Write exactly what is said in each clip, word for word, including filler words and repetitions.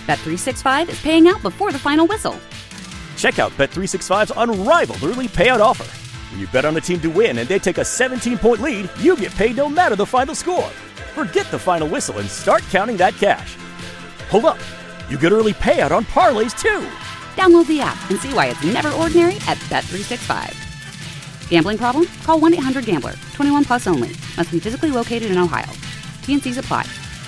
Bet three sixty-five is paying out before the final whistle. Check out Bet three sixty-five's unrivaled early payout offer. When you bet on a team to win and they take a seventeen-point lead, you get paid no matter the final score. Forget the final whistle and start counting that cash. Hold up. You get early payout on parlays, too. Download the app and see why it's never ordinary at Bet three sixty-five. Gambling problem? Call one eight hundred gambler. twenty-one plus only. Must be physically located in Ohio. T and C's apply.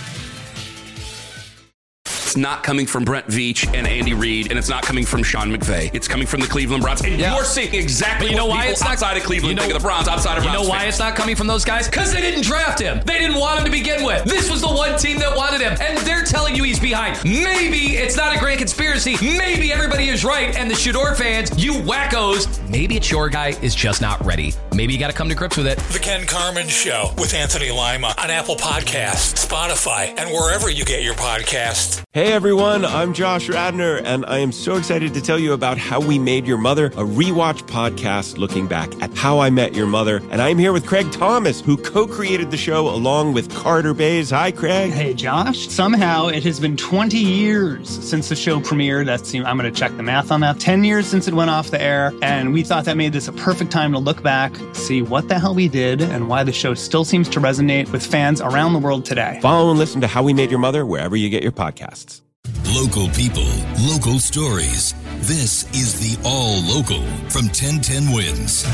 It's not coming from Brent Veach and Andy Reid, and it's not coming from Sean McVay. It's coming from the Cleveland Browns. And yeah. you're seeing exactly you know what why people it's not, outside of Cleveland you know, think of the Browns, outside of You Browns know why fans. it's not coming from those guys? Because they didn't draft him. They didn't want him to begin with. This was the one team that wanted him, and they're telling you he's behind. Maybe it's not a grand conspiracy. Maybe everybody is right, and the Shador fans, you wackos, maybe it's your guy is just not ready. Maybe you got to come to grips with it. The Ken Carman Show with Anthony Lima on Apple Podcasts, Spotify, and wherever you get your podcasts. Hey everyone, I'm Josh Radnor, and I am so excited to tell you about How We Made Your Mother, a rewatch podcast looking back at How I Met Your Mother. And I'm here with Craig Thomas, who co-created the show along with Carter Bays. Hi, Craig. Hey, Josh. Somehow it has been twenty years since the show premiered. That's, I'm going to check the math on that. ten years since it went off the air, and we thought that made this a perfect time to look back, see what the hell we did, and why the show still seems to resonate with fans around the world today. Follow and listen to How We Made Your Mother wherever you get your podcasts. Local people, local stories. This is the All Local from ten ten Wins.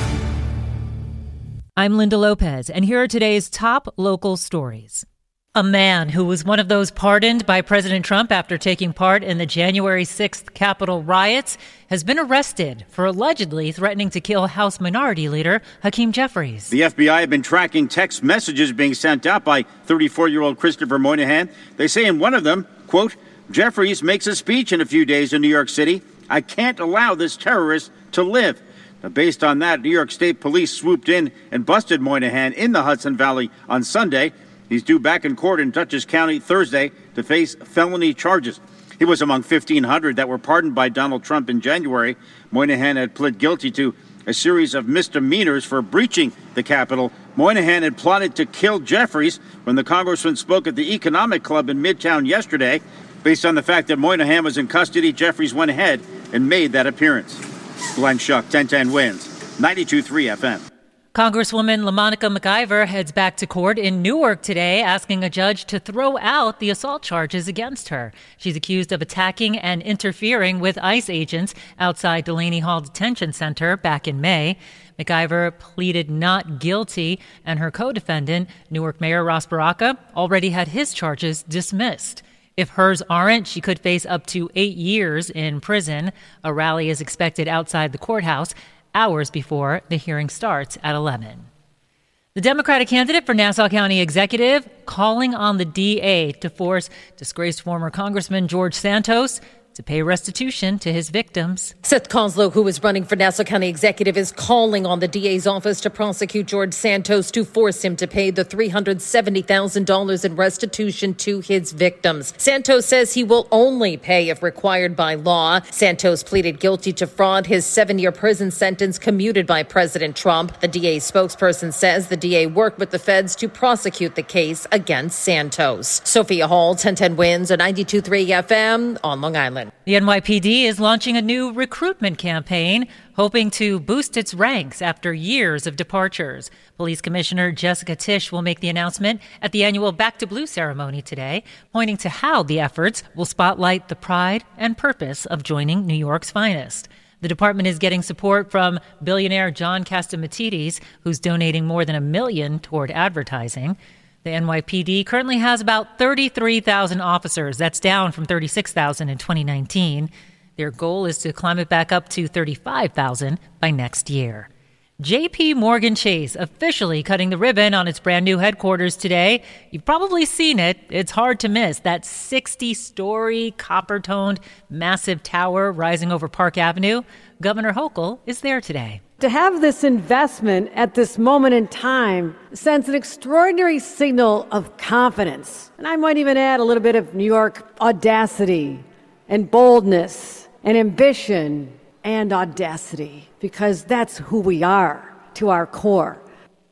I'm Linda Lopez, and here are today's top local stories. A man who was one of those pardoned by President Trump after taking part in the January sixth Capitol riots has been arrested for allegedly threatening to kill House Minority Leader Hakeem Jeffries. The F B I have been tracking text messages being sent out by thirty-four-year-old Christopher Moynihan. They say in one of them, quote, Jeffries makes a speech in a few days in New York City. I can't allow this terrorist to live. Now, based on that, New York State Police swooped in and busted Moynihan in the Hudson Valley on Sunday. He's due back in court in Dutchess County Thursday to face felony charges. He was among fifteen hundred that were pardoned by Donald Trump in January. Moynihan had pled guilty to a series of misdemeanors for breaching the Capitol. Moynihan had plotted to kill Jeffries when the congressman spoke at the Economic Club in Midtown yesterday. Based on the fact that Moynihan was in custody, Jeffries went ahead and made that appearance. Glenn Schuck, ten ten Wins, ninety-two point three F M. Congresswoman LaMonica McIver heads back to court in Newark today, asking a judge to throw out the assault charges against her. She's accused of attacking and interfering with ICE agents outside Delaney Hall Detention Center back in May. McIver pleaded not guilty, and her co-defendant, Newark Mayor Ross Baraka, already had his charges dismissed. If hers aren't, she could face up to eight years in prison. A rally is expected outside the courthouse hours before the hearing starts at eleven. The Democratic candidate for Nassau County Executive calling on the D A to force disgraced former Congressman George Santos to pay restitution to his victims. Seth Koslow, who is running for Nassau County Executive, is calling on the D A's office to prosecute George Santos to force him to pay the three hundred seventy thousand dollars in restitution to his victims. Santos says he will only pay if required by law. Santos pleaded guilty to fraud, his seven-year prison sentence commuted by President Trump. The D A's spokesperson says the D A worked with the feds to prosecute the case against Santos. Sophia Hall, ten ten Wins, a ninety-two point three F M on Long Island. The N Y P D is launching a new recruitment campaign, hoping to boost its ranks after years of departures. Police Commissioner Jessica Tisch will make the announcement at the annual Back to Blue ceremony today, pointing to how the efforts will spotlight the pride and purpose of joining New York's finest. The department is getting support from billionaire John Catsimatidis, who's donating more than a million toward advertising. The N Y P D currently has about thirty-three thousand officers. That's down from thirty-six thousand in twenty nineteen. Their goal is to climb it back up to thirty-five thousand by next year. J P Morgan Chase officially cutting the ribbon on its brand new headquarters today. You've probably seen it. It's hard to miss. That sixty-story, copper-toned, massive tower rising over Park Avenue. Governor Hochul is there today. To have this investment at this moment in time sends an extraordinary signal of confidence. And I might even add a little bit of New York audacity and boldness and ambition and audacity, because that's who we are to our core.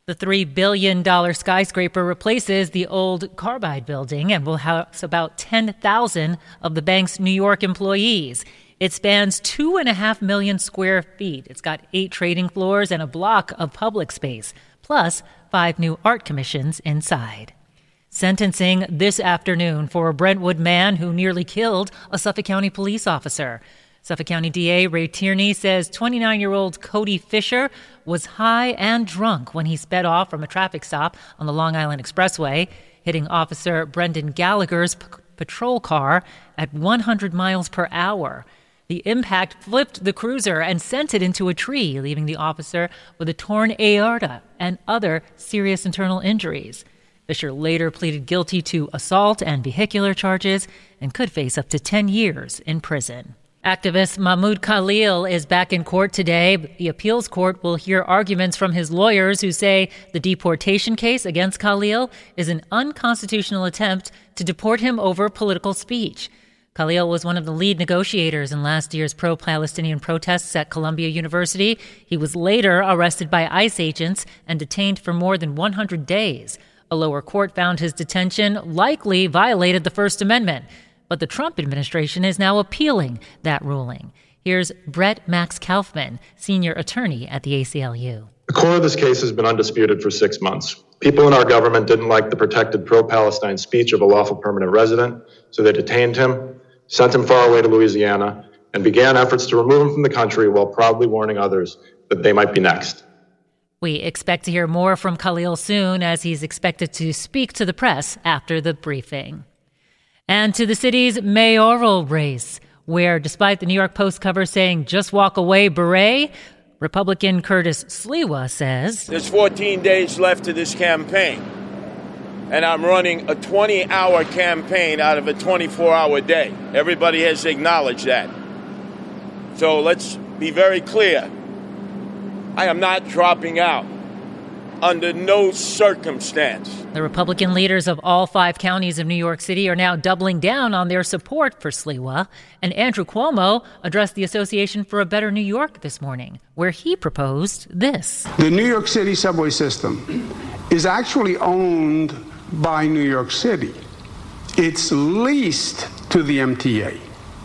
The three billion dollars skyscraper replaces the old Carbide building and will house about ten thousand of the bank's New York employees. It spans two and a half million square feet. It's got eight trading floors and a block of public space, plus five new art commissions inside. Sentencing this afternoon for a Brentwood man who nearly killed a Suffolk County police officer. Suffolk County D A Ray Tierney says twenty-nine-year-old Cody Fisher was high and drunk when he sped off from a traffic stop on the Long Island Expressway, hitting Officer Brendan Gallagher's p- patrol car at one hundred miles per hour. The impact flipped the cruiser and sent it into a tree, leaving the officer with a torn aorta and other serious internal injuries. Fisher later pleaded guilty to assault and vehicular charges and could face up to ten years in prison. Activist Mahmoud Khalil is back in court today. The appeals court will hear arguments from his lawyers who say the deportation case against Khalil is an unconstitutional attempt to deport him over political speech. Khalil was one of the lead negotiators in last year's pro-Palestinian protests at Columbia University. He was later arrested by ICE agents and detained for more than one hundred days. A lower court found his detention likely violated the First Amendment. But the Trump administration is now appealing that ruling. Here's Brett Max Kaufman, senior attorney at the A C L U. The core of this case has been undisputed for six months. People in our government didn't like the protected pro-Palestine speech of a lawful permanent resident, so they detained him, sent him far away to Louisiana, and began efforts to remove him from the country while proudly warning others that they might be next. We expect to hear more from Khalil soon, as he's expected to speak to the press after the briefing. And to the city's mayoral race, where despite the New York Post cover saying, "Just walk away, beret," Republican Curtis Sliwa says, "There's fourteen days left to this campaign, and I'm running a twenty-hour campaign out of a twenty-four hour day. Everybody has acknowledged that. So let's be very clear. I am not dropping out under no circumstance." The Republican leaders of all five counties of New York City are now doubling down on their support for Sliwa. And Andrew Cuomo addressed the Association for a Better New York this morning, where he proposed this. The New York City subway system is actually owned by New York City. It's leased to the M T A,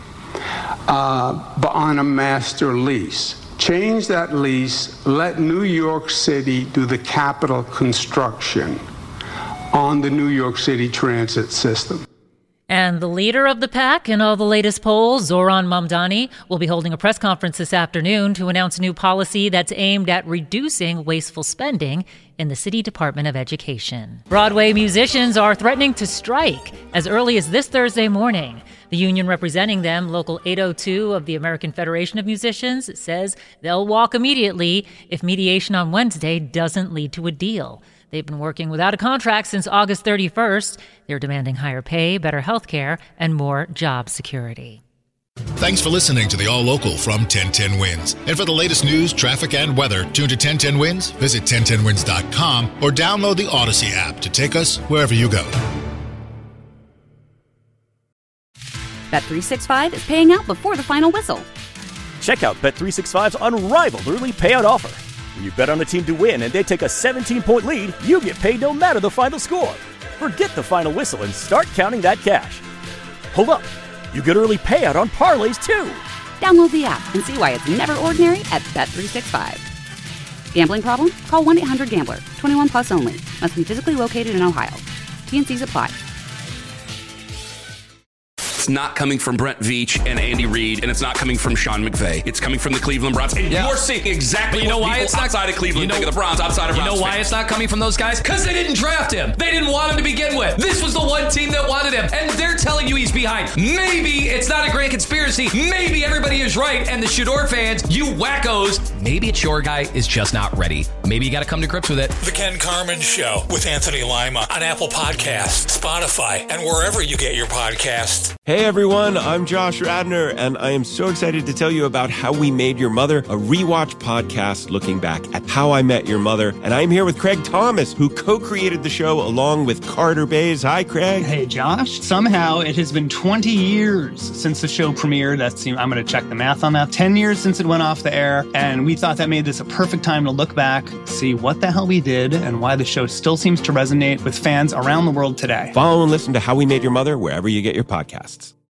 uh, but on a master lease. Change that lease, let New York City do the capital construction on the New York City transit system. And the leader of the pack in all the latest polls, Zoran Mamdani, will be holding a press conference this afternoon to announce a new policy that's aimed at reducing wasteful spending in the City Department of Education. Broadway musicians are threatening to strike as early as this Thursday morning. The union representing them, Local eight oh two of the American Federation of Musicians, says they'll walk immediately if mediation on Wednesday doesn't lead to a deal. They've been working without a contract since August thirty-first. They're demanding higher pay, better health care, and more job security. Thanks for listening to the All Local from ten ten Wins. And for the latest news, traffic, and weather, tune to ten ten Wins, visit ten ten wins dot com, or download the Odyssey app to take us wherever you go. Bet three sixty-five is paying out before the final whistle. Check out Bet three sixty-five's unrivaled early payout offer. When you bet on a team to win and they take a seventeen-point lead, you get paid no matter the final score. Forget the final whistle and start counting that cash. Hold up. You get early payout on parlays, too. Download the app and see why it's never ordinary at Bet three sixty-five. Gambling problem? Call one eight hundred gambler. twenty-one plus only. Must be physically located in Ohio. T N Cs apply. It's not coming from Brent Veach and Andy Reid, and it's not coming from Sean McVay. It's coming from the Cleveland Browns. And yeah. you're seeing exactly you know what why people it's not, outside of Cleveland you know, think of the Browns, outside of You Browns know why fans. it's not coming from those guys? Because they didn't draft him. They didn't want him to begin with. This was the one team that wanted him, and they're telling you he's behind. Maybe it's not a grand conspiracy. Maybe everybody is right, and the Shador fans, you wackos, maybe it's your guy is just not ready. Maybe you got to come to grips with it. The Ken Carman Show with Anthony Lima on Apple Podcasts, Spotify, and wherever you get your podcasts. Hey everyone, I'm Josh Radnor, and I am so excited to tell you about How We Made Your Mother, a rewatch podcast looking back at How I Met Your Mother. And I'm here with Craig Thomas, who co-created the show along with Carter Bays. Hi, Craig. Hey, Josh. Somehow it has been twenty years since the show premiered. That's, I'm going to check the math on that. ten years since it went off the air. And we thought that made this a perfect time to look back, see what the hell we did, and why the show still seems to resonate with fans around the world today. Follow and listen to How We Made Your Mother wherever you get your podcasts.